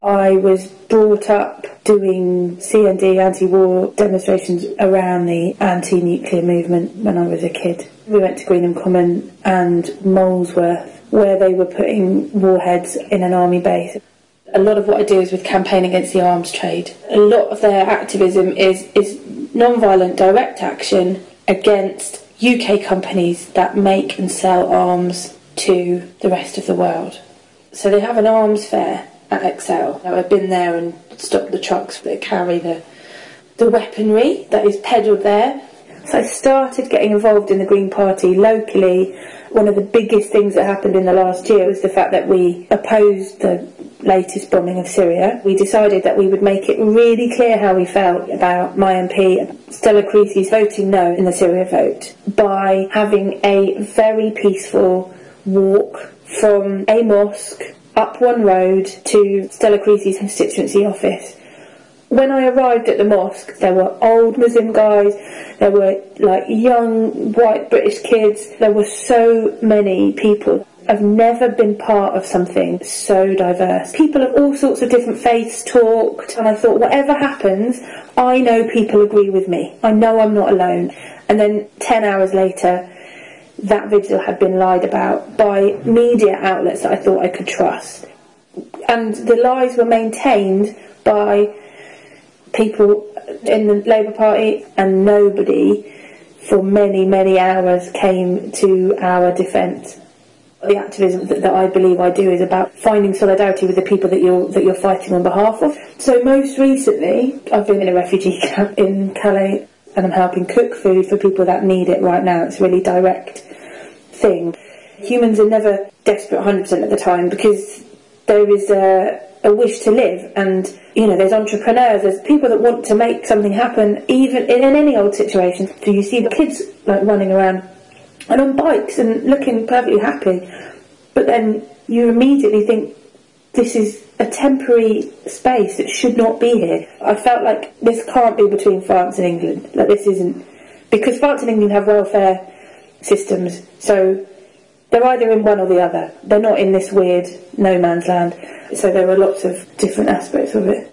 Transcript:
I was brought up doing CND anti-war demonstrations around the anti-nuclear movement when I was a kid. We went to Greenham Common and Molesworth, where they were putting warheads in an army base. A lot of what I do is with Campaign Against the Arms Trade. A lot of their activism is non-violent direct action against UK companies that make and sell arms to the rest of the world. So they have an arms fair at Excel. I've been there and stopped the trucks that carry the weaponry that is peddled there. So I started getting involved in the Green Party locally. One of the biggest things that happened in the last year was the fact that we opposed the latest bombing of Syria. We decided that we would make it really clear how we felt about my MP, Stella Creasy's, voting no in the Syria vote by having a very peaceful walk from a mosque up one road to Stella Creasy's constituency office. When I arrived at the mosque, there were old Muslim guys, there were like young white British kids, there were so many people. I've never been part of something so diverse. People of all sorts of different faiths talked, and I thought, whatever happens, I know people agree with me. I know I'm not alone. And then 10 hours later, that vigil had been lied about by media outlets that I thought I could trust. And the lies were maintained by people in the Labour Party, and nobody for many, many hours came to our defence. The activism that I believe I do is about finding solidarity with the people that you're fighting on behalf of. So most recently, I've been in a refugee camp in Calais, and I'm helping cook food for people that need it right now. It's a really direct thing. Humans are never desperate 100% of the time, because there is a wish to live, and there's entrepreneurs, there's people that want to make something happen, even in any old situation. So you see the kids like running around and on bikes and looking perfectly happy, but then you immediately think, this is a temporary space that should not be here. I felt like this can't be between France and England. Like, this isn't, because France and England have welfare systems, so they're either in one or the other. They're not in this weird no man's land. So there are lots of different aspects of it.